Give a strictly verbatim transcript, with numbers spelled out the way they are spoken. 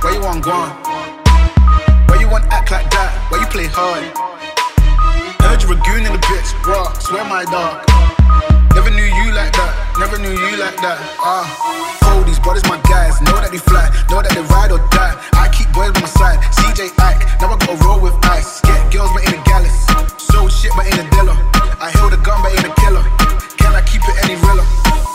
Why you want gone? Why you want act like that? Why you play hard? Heard you a goon in the bitch, raw, swear my dog. Never knew you like that, never knew you like that. Ah, uh, these brothers my guys, know that they fly, know that they ride or die. I keep boys by my side, C J Ike, now I gotta roll with ice. Get girls but in a gallus, sold shit but in a dealer. I held a gun but in a killer, can I keep it any realer?